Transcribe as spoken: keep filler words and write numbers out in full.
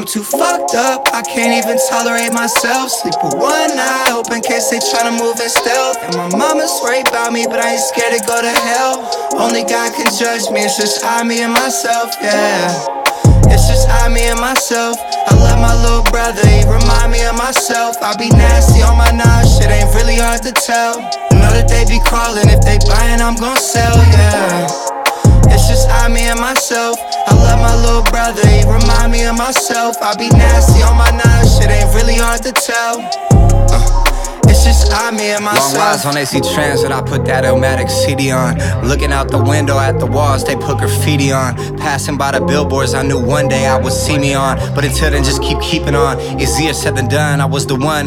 I'm too fucked up, I can't even tolerate myself. Sleep with one eye open in case they tryna move in stealth. And my mama's worried about me, but I ain't scared to go to hell. Only God can judge me, it's just I, me, and myself, yeah. It's just I, me, and myself. I love my little brother, he remind me of myself. I be nasty on my knives, shit ain't really hard to tell. Know that they be calling, if they buying, I'm gon' sell, yeah. It's just I, me, and myself. I love my little brother, he remind me of myself. I be nasty on my knives, shit ain't really hard to tell. uh. It's just I, me, and myself. Long rides on A C Transit, I put that Illmatic C D on. Looking out the window at the walls, they put graffiti on. Passing by the billboards, I knew one day I would see me on. But until then, just keep keeping on. Easier said than done, I was the one